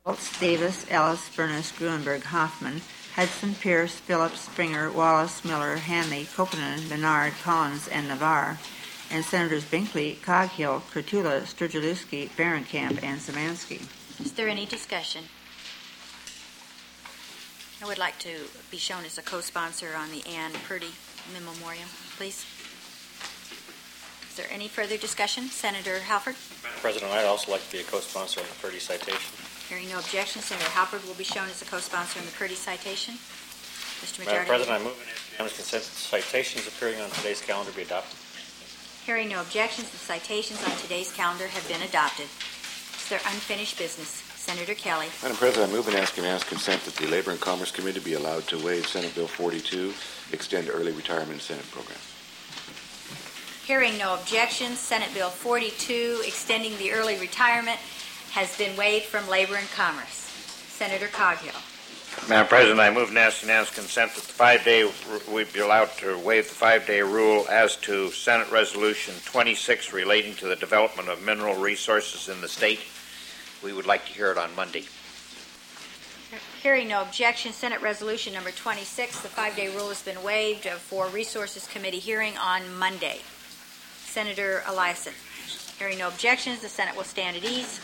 Schultz, Davis, Ellis, Furness, Gruenberg, Hoffman, Hudson, Pierce, Phillips, Springer, Wallace, Miller, Hanley, Koponen, Bernard, Collins, and Navarre, and Senators Binkley, Coghill, Kurtula, Sturgielewski, Behrenkamp, and Szymanski. Is there any discussion? I would like to be shown as a co-sponsor on the Ann Purdy Memoriam, please. Is there any further discussion? Senator Halford? Madam President, I'd also like to be a co-sponsor on the Purdy citation. Hearing no objection, Senator Halford will be shown as a co-sponsor on the Purdy citation. Mr. Majority Madam President, I move in unanimous consent that the citations appearing on today's calendar be adopted. Hearing no objections, the citations on today's calendar have been adopted. Is there unfinished business? Senator Kelly. Madam President, I move and ask unanimous consent that the Labor and Commerce Committee be allowed to waive Senate Bill 42, extend early retirement incentive program. Hearing no objections, Senate Bill 42, extending the early retirement, has been waived from Labor and Commerce. Senator Coghill. Madam President, I move and ask unanimous consent that we be allowed to waive the 5-day rule as to Senate Resolution 26 relating to the development of mineral resources in the state. We would like to hear it on Monday. Hearing no objection, Senate Resolution number 26, the 5-day rule has been waived for Resources Committee hearing on Monday. Senator Eliason. Hearing no objections, the Senate will stand at ease.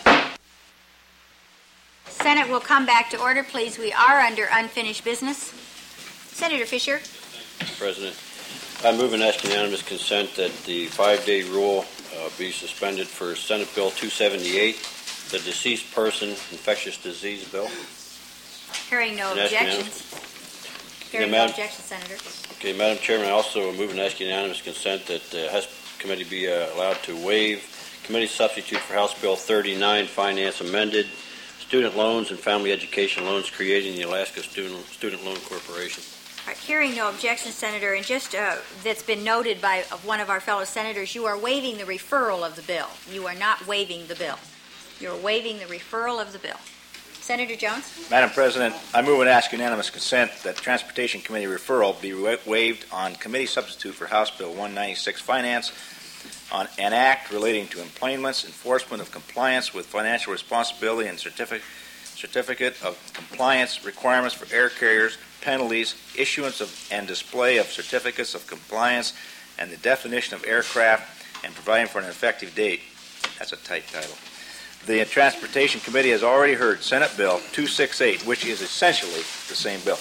Senate will come back to order, please. We are under unfinished business. Senator Fisher. Mr. President, I move and ask unanimous consent that the 5-day rule be suspended for Senate Bill 278, the Deceased Person Infectious Disease Bill. Hearing no objections. Hearing no objections, Senator. Okay, Madam Chairman, I also move and ask unanimous consent that the House Committee be allowed to waive committee substitute for House Bill 39, Finance Amended, student loans and family education loans, creating the Alaska Student Loan Corporation. All right, hearing no objection, Senator, and just that's been noted by one of our fellow senators, you are waiving the referral of the bill. You are not waiving the bill. You're waiving the referral of the bill. Senator Jones? Madam President, I move and ask unanimous consent that Transportation Committee referral be waived on committee substitute for House Bill 196 Finance on an act relating to employments, enforcement of compliance with financial responsibility and certificate of compliance requirements for air carriers, penalties, issuance of and display of certificates of compliance, and the definition of aircraft, and providing for an effective date. That's a tight title. The Transportation Committee has already heard Senate Bill 268, which is essentially the same bill.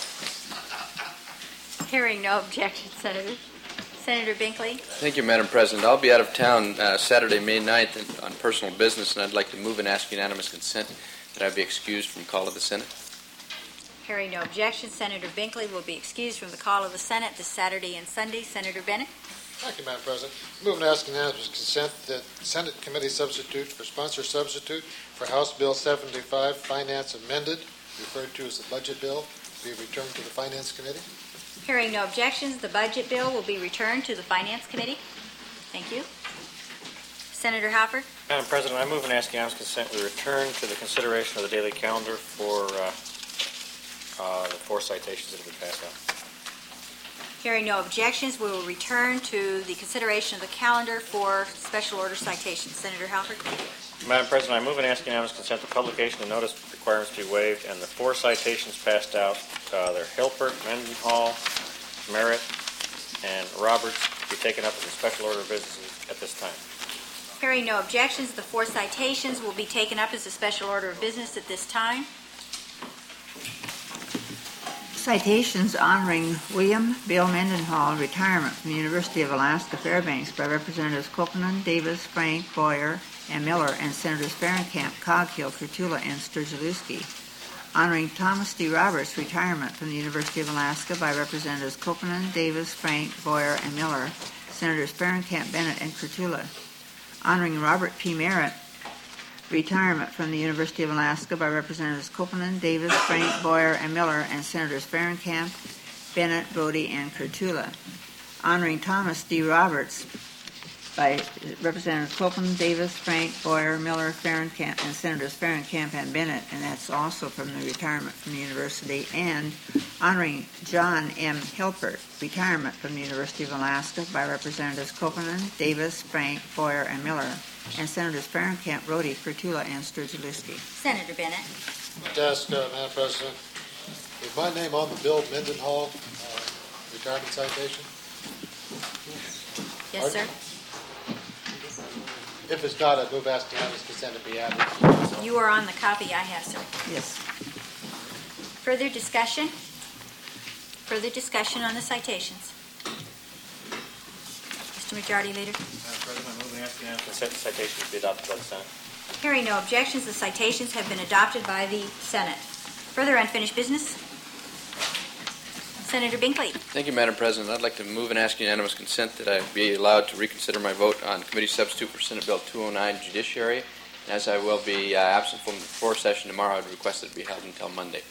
Hearing no objection, Senator. Senator Binkley. Thank you, Madam President. I'll be out of town Saturday, May 9th on personal business, and I'd like to move and ask unanimous consent that I be excused from call of the Senate. Hearing no objection, Senator Binkley will be excused from the call of the Senate this Saturday and Sunday. Senator Bennett. Thank you, Madam President. Move and ask unanimous consent that Senate Committee substitute for sponsor substitute for House Bill 75, Finance Amended, referred to as the Budget Bill, be returned to the Finance Committee. Hearing no objections, the Budget Bill will be returned to the Finance Committee. Thank you. Senator Halford. Madam President, I move and ask unanimous consent we return to the consideration of the daily calendar for the 4 citations that have been passed out. Hearing no objections, we will return to the consideration of the calendar for special order citations. Senator Halford. Madam President, I move and ask unanimous consent the publication of notice requirements be waived and the 4 citations passed out, they're Hilpert, Mendenhall, Merritt, and Roberts, be taken up as a special order of business at this time. Hearing no objections, the 4 citations will be taken up as a special order of business at this time. Citations honoring William Bill Mendenhall, retirement from the University of Alaska Fairbanks, by Representatives Koponen, Davis, Frank, Boyer, and Miller, and Senators Behrenkamp, Coghill, Kurtula, and Sturgielewski. Honoring Thomas D. Roberts, retirement from the University of Alaska, by Representatives Koponen, Davis, Frank, Boyer, and Miller, Senators Behrenkamp, Bennett, and Kurtula. Honoring Robert P. Merritt, retirement from the University of Alaska, by Representatives Koponen, Davis, Frank, Boyer, and Miller, and Senators Behrenkamp, Bennett, Bodie, and Kurtula. Honoring Thomas D. Roberts, by Representatives Copeland, Davis, Frank, Boyer, Miller, Ferencamp, and Senators Ferencamp and Bennett, and that's also from the retirement from the university, and honoring John M. Hilpert, retirement from the University of Alaska, by Representatives Copeland, Davis, Frank, Boyer, and Miller, and Senators Ferencamp, Rhodey, Kurtula, and Sturgill-Lewski. Senator Bennett. I'd like to ask, Madam President, is my name on the Bill Mendenhall retirement citation? Yes, sir. If it's not, I'd move ask unanimous consent to be added. You are on the copy I have, sir. Yes. Further discussion? Further discussion on the citations? Mr. Majority Leader? Madam President, I move and ask unanimous consent the citations be adopted by the Senate. Hearing no objections, the citations have been adopted by the Senate. Further unfinished business? Senator Binkley. Thank you, Madam President. I'd like to move and ask unanimous consent that I be allowed to reconsider my vote on committee substitute for Senate Bill 209, Judiciary. And as I will be absent from the floor session tomorrow, I would request that it be held until Monday.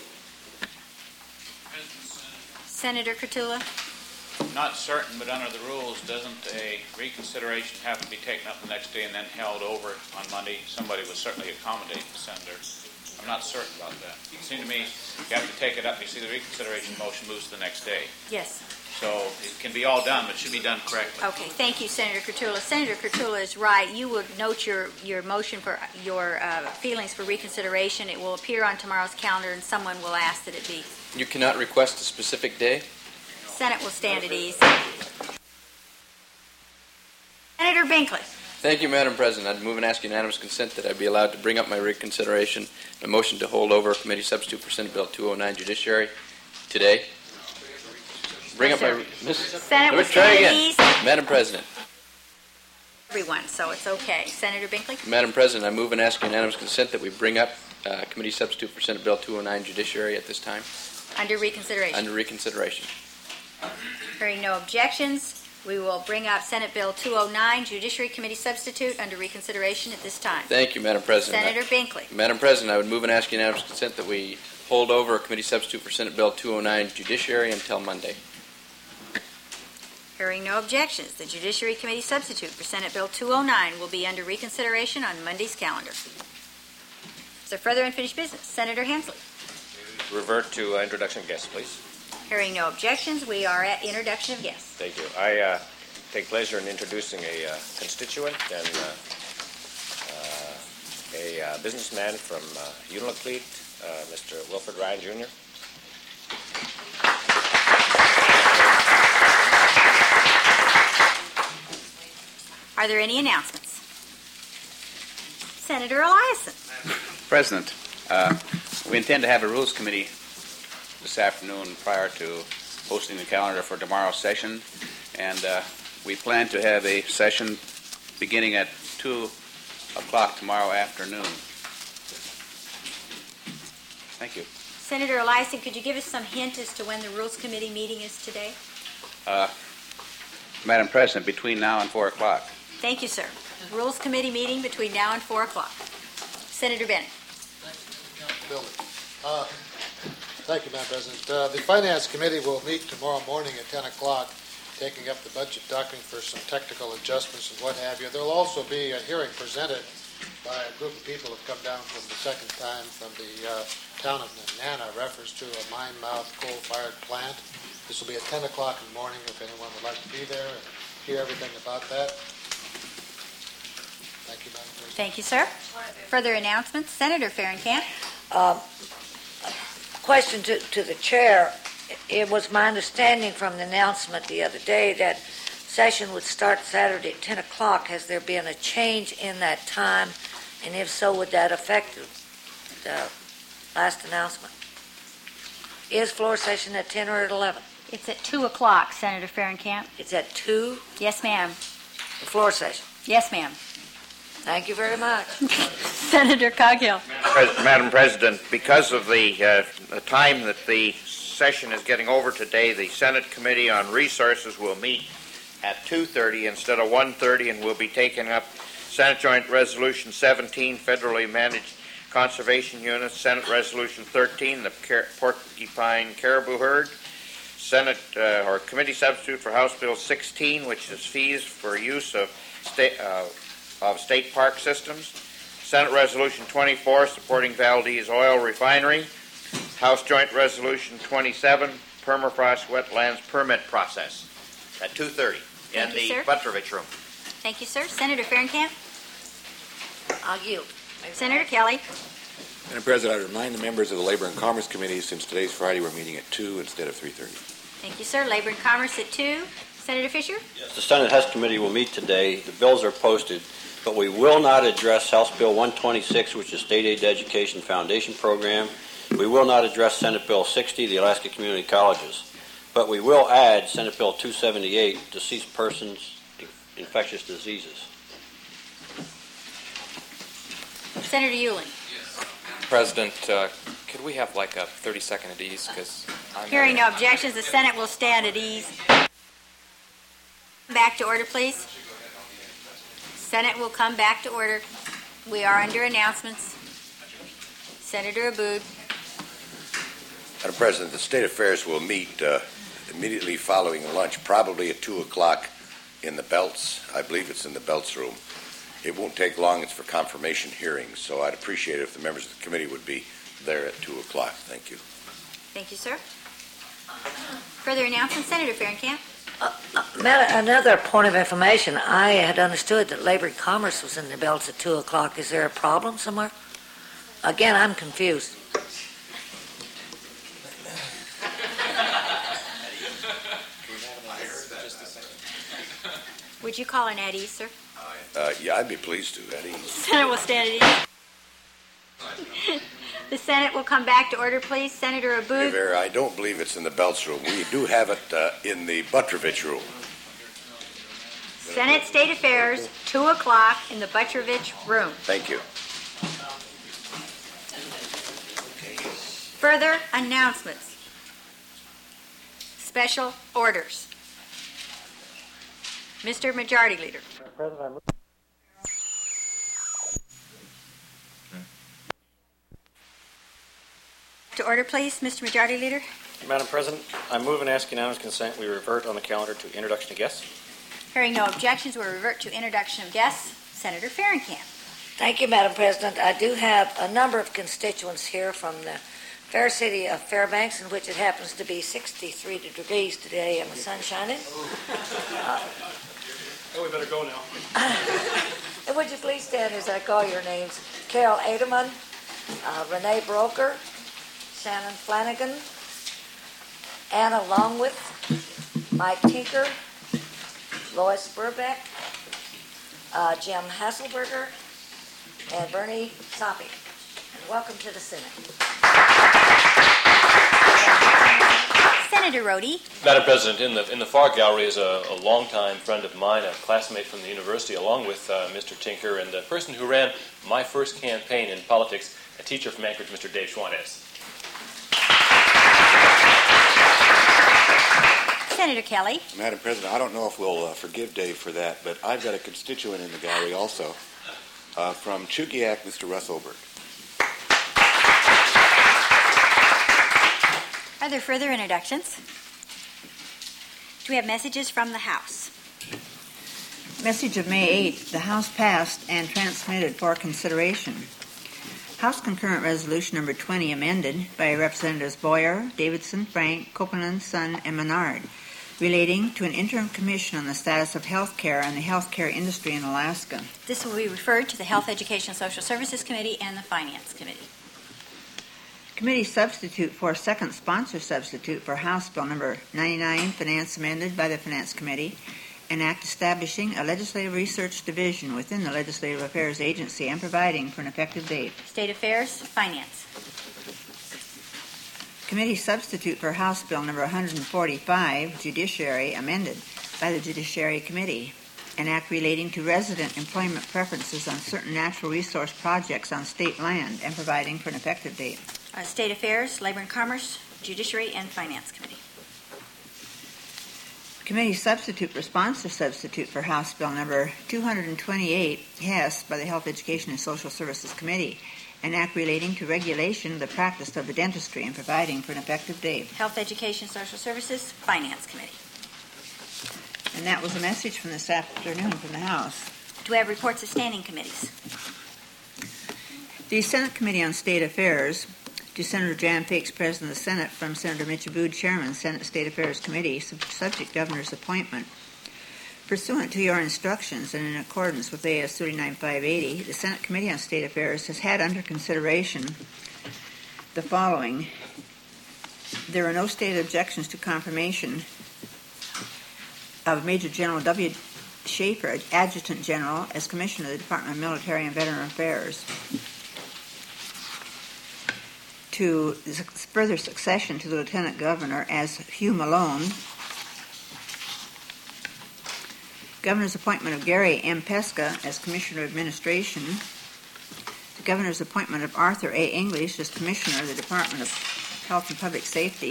Senator Kurtula. Not certain, but under the rules, doesn't a reconsideration have to be taken up the next day and then held over on Monday? Somebody would certainly accommodate the senator. I'm not certain about that. It seems to me you have to take it up. You see the reconsideration motion moves to the next day. Yes. So it can be all done, but it should be done correctly. Okay, thank you, Senator Kurtula. Senator Kurtula is right. You would note your motion for your feelings for reconsideration. It will appear on tomorrow's calendar, and someone will ask that it be. You cannot request a specific day? Senate will stand at ease. Senator Binkley. Thank you, Madam President. I'd move and ask unanimous consent that I be allowed to bring up my reconsideration, a motion to hold over committee substitute for Senate Bill 209, Judiciary, today. Bring up my... Senate will stand at ease. Madam President. Everyone, so it's okay. Senator Binkley. Madam President, I move and ask unanimous consent that we bring up committee substitute for Senate Bill 209, Judiciary at this time. Under reconsideration. Under reconsideration. Hearing no objections, we will bring up Senate Bill 209, Judiciary Committee Substitute, under reconsideration at this time. Thank you, Madam President. Senator Binkley. Madam President, I would move and ask unanimous consent that we hold over a committee substitute for Senate Bill 209, Judiciary, until Monday. Hearing no objections, the Judiciary Committee Substitute for Senate Bill 209 will be under reconsideration on Monday's calendar. Is there further unfinished business? Senator Hensley. Revert to introduction of guests, please. Hearing no objections, we are at introduction of guests. Thank you. I take pleasure in introducing a constituent and a businessman from Unalakleet, Mr. Wilfred Ryan, Jr. Are there any announcements? Senator Eliason. President, we intend to have a Rules Committee this afternoon prior to posting the calendar for tomorrow's session, and we plan to have a session beginning at 2 o'clock tomorrow afternoon. Thank you. Senator Eliason, could you give us some hint as to when the Rules Committee meeting is today? Madam President, between now and 4 o'clock. Thank you, sir. Rules Committee meeting between now and 4 o'clock. Senator Bennett. Thank you, Madam President. The Finance Committee will meet tomorrow morning at 10 o'clock, taking up the budget document for some technical adjustments and what have you. There will also be a hearing presented by a group of people who have come down from the second time from the town of Nenana, reference to a mine-mouth coal-fired plant. This will be at 10 o'clock in the morning if anyone would like to be there and hear everything about that. Thank you, Madam President. Thank you, sir. Further announcements? Senator Ferencamp. Question to the chair. It was my understanding from the announcement the other day that session would start Saturday at 10 o'clock. Has there been a change in that time? And if so, would that affect the last announcement? Is floor session at 10 or at 11? It's at 2 o'clock, Senator Ferencamp. It's at 2? Yes, ma'am. The floor session? Yes, ma'am. Thank you very much. Senator Coghill. Madam President, because of the time that the session is getting over today, the Senate Committee on Resources will meet at 2:30 instead of 1:30, and will be taking up Senate Joint Resolution 17, Federally Managed Conservation Units, Senate Resolution 13, the Porcupine Caribou Herd, Senate or committee substitute for House Bill 16, which is fees for use of state park systems. Senate Resolution 24, supporting Valdez Oil Refinery. House Joint Resolution 27, permafrost wetlands permit process at 2:30 in the Butrovich room. Thank you, sir. Senator Fahrenkamp? I'll yield. Senator Kelly? Madam President, I remind the members of the Labor and Commerce Committee, since today's Friday, we're meeting at 2 instead of 3:30. Thank you, sir. Labor and Commerce at 2. Senator Fisher? Yes, the Senate HES Committee will meet today. The bills are posted, but we will not address House Bill 126, which is State Aid to Education Foundation Program. We will not address Senate Bill 60, the Alaska Community Colleges. But we will add Senate Bill 278, Deceased Persons, Infectious Diseases. Senator Euling? President, could we have like a 30-second at ease? Hearing no objections, the Senate will stand at ease. Back to order, please. Senate will come back to order. We are under announcements. Senator Abood. Madam President, the State Affairs will meet immediately following lunch, probably at 2 o'clock in the Belts. I believe it's in the Belts room. It won't take long. It's for confirmation hearings, so I'd appreciate it if the members of the committee would be there at 2 o'clock. Thank you. Thank you, sir. Further announcements, Senator Fahrenkamp. Another point of information. I had understood that Labor and Commerce was in the Belts at 2 o'clock. Is there a problem somewhere? Again, I'm confused. Would you call an at ease, sir? Yeah, I'd be pleased to, Eddie. Senate will stand at ease. The Senate will come back to order, please. Senator Abood. I don't believe it's in the Belts room. We do have it in the Butrovich room. Senate State Affairs, 2 o'clock in the Butrovich room. Thank you. Further announcements. Special orders. Mr. Majority Leader. To order, please, Mr. Majority Leader. Madam President, I move and ask unanimous consent we revert on the calendar to introduction of guests. Hearing no objections, we'll revert to introduction of guests. Senator Fahrenkamp. Thank you, Madam President. I do have a number of constituents here from the fair city of Fairbanks, in which it happens to be 63 degrees today and the sun shining. We better go now. And would you please stand as I call your names? Carol Aderman, Renee Broker, Shannon Flanagan, Anna Longwith, Mike Tinker, Lois Burbeck, Jim Hasselberger, and Bernie Soppy. And welcome to the Senate. Senator Rhodey. Madam President, in the far gallery is a longtime friend of mine, a classmate from the university, along with Mr. Tinker, and the person who ran my first campaign in politics, a teacher from Anchorage, Mr. Dave Schwantes. Senator Kelly. Madam President, I don't know if we'll forgive Dave for that, but I've got a constituent in the gallery also from Chugiak, Mr. Russ Oberg. Are there further introductions? Do we have messages from the House? Message of May 8th. The House passed and transmitted for consideration House Concurrent Resolution Number 20 amended by Representatives Boyer, Davidson, Frank, Copeland, Sun, and Menard, relating to an interim commission on the status of health care and the health care industry in Alaska. This will be referred to the Health, Education, and Social Services Committee and the Finance Committee. Committee substitute for second sponsor substitute for House Bill Number 99, Finance amended by the Finance Committee, an act establishing a legislative research division within the Legislative Affairs Agency and providing for an effective date. State Affairs, Finance. Committee substitute for House Bill Number 145, Judiciary amended by the Judiciary Committee, an act relating to resident employment preferences on certain natural resource projects on state land and providing for an effective date. State Affairs, Labor and Commerce, Judiciary, and Finance Committee. Committee substitute for sponsor substitute for House Bill Number 228, HES, by the Health, Education, and Social Services Committee, an act relating to regulation of the practice of the dentistry and providing for an effective date. Health, Education, Social Services, Finance Committee. And that was a message from this afternoon from the House. Do we have reports of standing committees? The Senate Committee on State Affairs, to Senator Jan Pakes, President of the Senate, from Senator Mitch Abood, Chairman, Senate State Affairs Committee, subject Governor's appointment. Pursuant to your instructions and in accordance with AS 39580, the Senate Committee on State Affairs has had under consideration the following. There are no stated objections to confirmation of Major General W. Schaefer, Adjutant General, as Commissioner of the Department of Military and Veteran Affairs, to further succession to the Lieutenant Governor as Hugh Malone, Governor's appointment of Gary M. Pesca as Commissioner of Administration, the Governor's appointment of Arthur A. English as Commissioner of the Department of Health and Public Safety,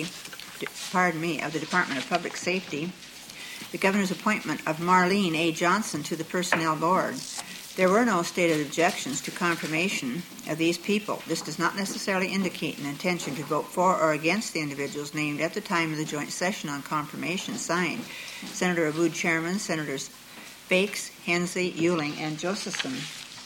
of the Department of Public Safety, the Governor's appointment of Marlene A. Johnson to the Personnel Board. There were no stated objections to confirmation of these people. This does not necessarily indicate an intention to vote for or against the individuals named at the time of the joint session on confirmation. Signed, Senator Abood, Chairman, Senators Bakes, Hensley, Euling, and Josephson.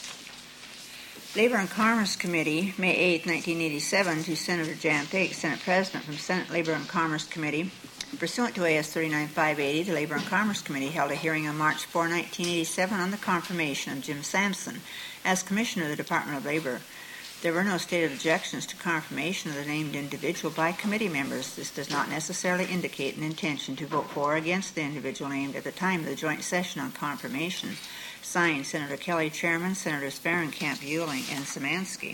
Labor and Commerce Committee, May 8, 1987, to Senator Jan Pakes, Senate President, from Senate Labor and Commerce Committee. Pursuant to AS 39580, the Labor and Commerce Committee held a hearing on March 4, 1987 on the confirmation of Jim Sampson as Commissioner of the Department of Labor. There were no stated objections to confirmation of the named individual by committee members. This does not necessarily indicate an intention to vote for or against the individual named at the time of the joint session on confirmation. Signed, Senator Kelly, Chairman, Senators Fahrenkamp, Euling, and Szymanski.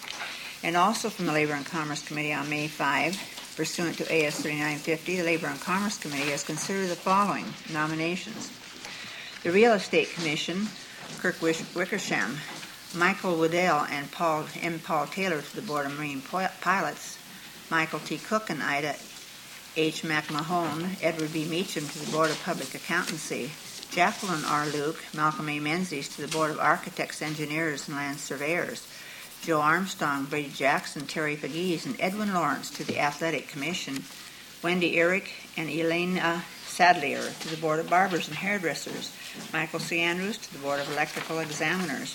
And also from the Labor and Commerce Committee on May 5, pursuant to AS 3950, the Labor and Commerce Committee has considered the following nominations. The Real Estate Commission, Kirk Wickersham, Michael Waddell, and Paul Taylor to the Board of Marine Pilots, Michael T. Cook and Ida H. McMahon, Edward B. Meacham to the Board of Public Accountancy, Jacqueline R. Luke, Malcolm A. Menzies to the Board of Architects, Engineers, and Land Surveyors, Joe Armstrong, Brady Jackson, Terry Fagees, and Edwin Lawrence to the Athletic Commission, Wendy Eric and Elena Sadlier to the Board of Barbers and Hairdressers, Michael C. Andrews to the Board of Electrical Examiners,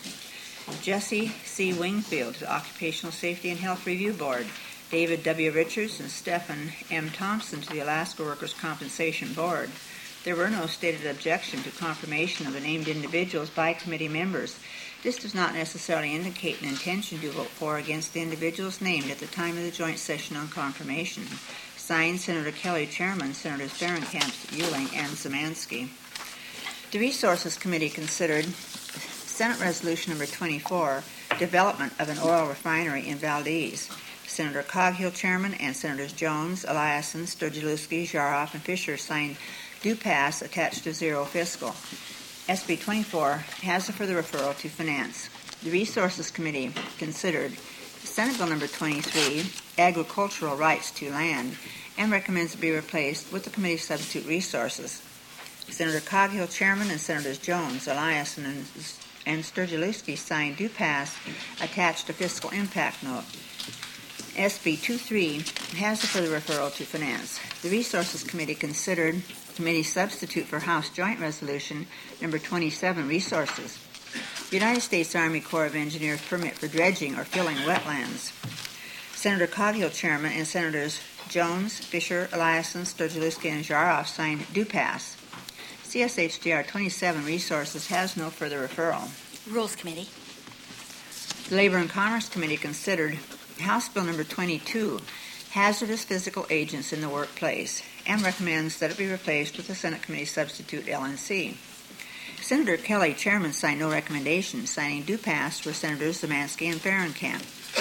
Jesse C. Wingfield to the Occupational Safety and Health Review Board, David W. Richards and Stephen M. Thompson to the Alaska Workers' Compensation Board. There were no stated objection to confirmation of the named individuals by committee members. This does not necessarily indicate an intention to vote for or against the individuals named at the time of the joint session on confirmation. Signed, Senator Kelly, Chairman, Senators Fahrenkamp, Euling, and Szymanski. The Resources Committee considered Senate Resolution Number 24, Development of an Oil Refinery in Valdez. Senator Coghill, Chairman, and Senators Jones, Eliason, Sturgielewski, Jaroff, and Fisher signed do pass attached to zero fiscal. SB 24 has for the referral to Finance. The Resources Committee considered Senate Bill Number 23, Agricultural Rights to Land, and recommends it be replaced with the committee substitute Resources. Senator Coghill, Chairman, and Senators Jones, Eliason, and Sturgielewski signed do pass attached to Fiscal Impact Note. SB 23 has for the referral to Finance. The Resources Committee considered committee substitute for House Joint Resolution Number 27, Resources. United States Army Corps of Engineers permit for dredging or filling wetlands. Senator Coghill, Chairman, and Senators Jones, Fisher, Eliason, Sturgielewski, and Jaroff signed do pass. CSHDR 27, Resources, has no further referral. Rules Committee. The Labor and Commerce Committee considered House Bill Number 22, Hazardous Physical Agents in the Workplace, and recommends that it be replaced with the Senate Committee substitute LNC. Senator Kelly, Chairman, signed no recommendation. Signing do pass were Senators Szymanski and Fahrenkamp.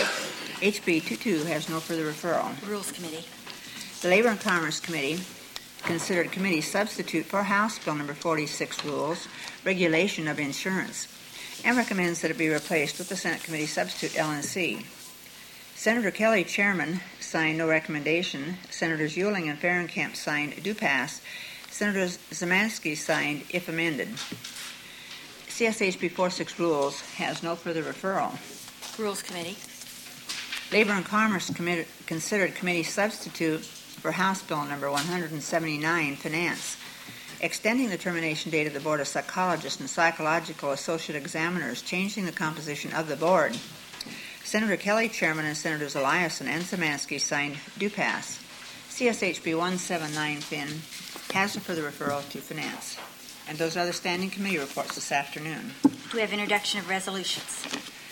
HB 22 has no further referral. Rules Committee. The Labor and Commerce Committee considered committee substitute for House Bill Number 46, Rules, Regulation of Insurance, and recommends that it be replaced with the Senate Committee substitute LNC. Senator Kelly, Chairman, signed no recommendation. Senators Euling and Fahrenkamp signed do pass. Senator Szymanski signed if amended. CSHB 46 Rules has no further referral. Rules Committee. Labor and Commerce considered committee substitute for House Bill number 179, Finance, extending the termination date of the Board of Psychologists and Psychological Associate Examiners, changing the composition of the board. Senator Kelly, Chairman, and Senators Eliason and Szymanski signed do pass. CSHB 179, Fin, has for the referral to Finance. And those are the standing committee reports this afternoon. Do we have introduction of resolutions?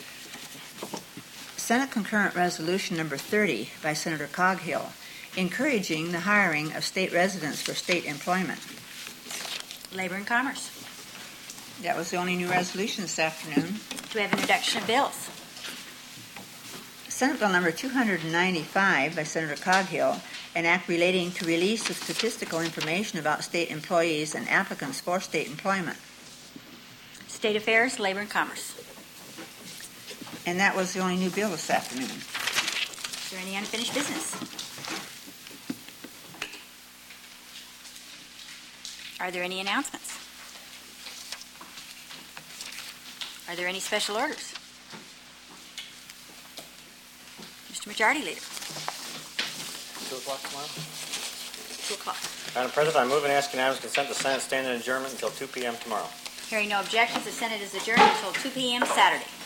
Senate Concurrent Resolution number 30 by Senator Coghill, encouraging the hiring of state residents for state employment. Labor and Commerce. That was the only new resolution this afternoon. Do we have introduction of bills? Senate Bill number 295 by Senator Coghill, an act relating to release of statistical information about state employees and applicants for state employment. State Affairs, Labor and Commerce. And that was the only new bill this afternoon. Is there any unfinished business? Are there any announcements? Are there any special orders? Mr. Majority Leader. 2 o'clock tomorrow? 2 o'clock. Madam President, I move and ask unanimous consent the Senate stand in adjournment until 2 p.m. tomorrow. Hearing no objections, the Senate is adjourned until 2 p.m. Saturday.